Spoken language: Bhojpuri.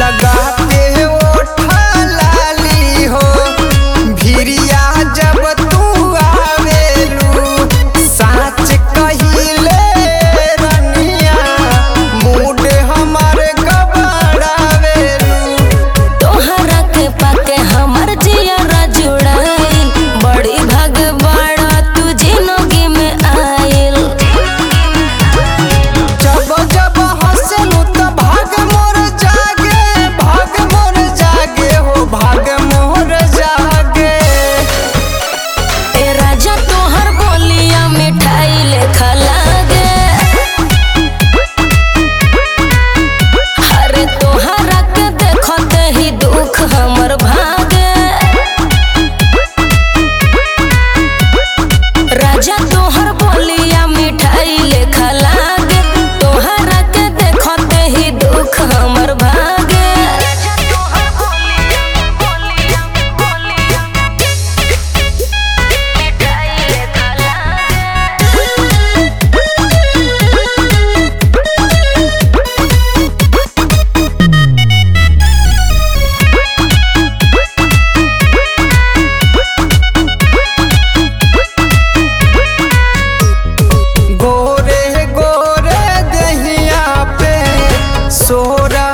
लगाते ओठा लाली हो भिरिया जब तू आवेलू साच कहिले रनिया मूड हमर गबड़ावेलू। तोहरा के पाके हमर जियरा जुड़ाइल बड़ी भाग बाड़ा तू जिंदगी में आइल। जब जब हंसलू त भाग मोर जागे हो भाग मोर जागे। ए राजा तोहर बोलिया मिठाई लेखा लागे अरे तोहरा के देखते ही दुख हमर भागे। राजा तोहर बोलिया मिठाई लेखा लागे तोहरा के देखते ही दुख हमर भागे। गोरे गोरे दहिया पे सोरा